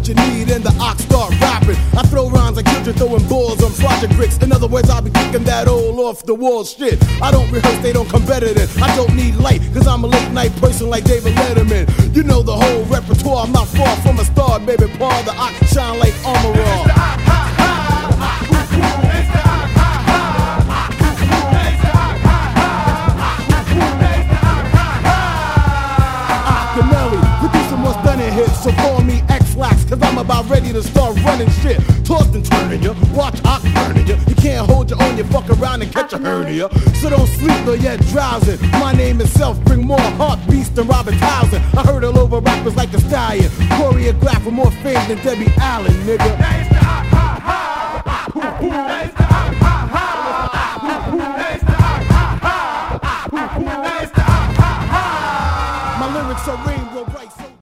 what you need and the ox start rapping. I throw rhymes like children throwing balls on project bricks. In other words, I'll be kicking that old off the wall shit. I don't rehearse, they don't come better than. I don't need light, cause I'm a late night person like David Letterman. You know the whole repertoire, I'm not far from a star, baby. Paul, the ox shine like armor on. So call me X-Lax, cause I'm about ready to start running shit. Tossed and turning ya, watch Ock burning ya. You can't hold your own, you fuck around and catch a hernia. So don't sleep or yet drowsing. My name itself bring more heartbeats than Robert Townsend. I heard all over rappers like the Stallion. Choreograph with more fame than Debbie Allen, nigga. My lyrics are rainbow bright.